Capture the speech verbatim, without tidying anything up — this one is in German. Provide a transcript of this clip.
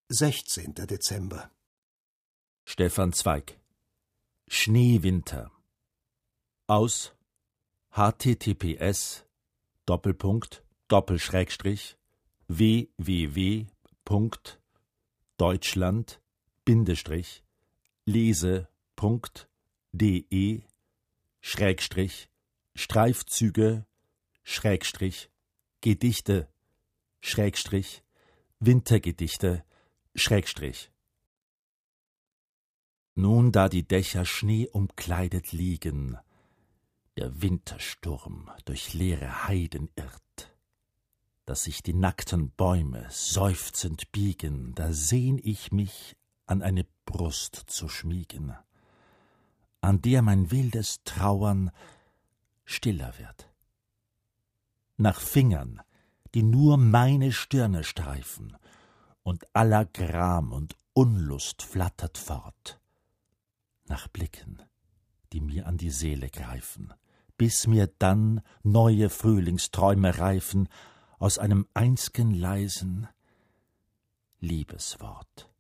sechzehnter Dezember. Stefan Zweig. Schneewinter. Aus https Doppelpunkt Doppelschrägstrich www Punkt Deutschland Bindestrich lese Punkt de Schrägstrich Streifzüge Schrägstrich Gedichte Schrägstrich Wintergedichte Schrägstrich. Nun, da die Dächer schneeumkleidet liegen, der Wintersturm durch leere Heiden irrt, dass sich die nackten Bäume seufzend biegen, da sehn ich mich an eine Brust zu schmiegen, an der mein wildes Trauern stiller wird. Nach Fingern, die nur meine Stirne streifen, und aller Gram und Unlust flattert fort, nach Blicken, die mir an die Seele greifen, bis mir dann neue Frühlingsträume reifen aus einem einz'gen leisen Liebeswort.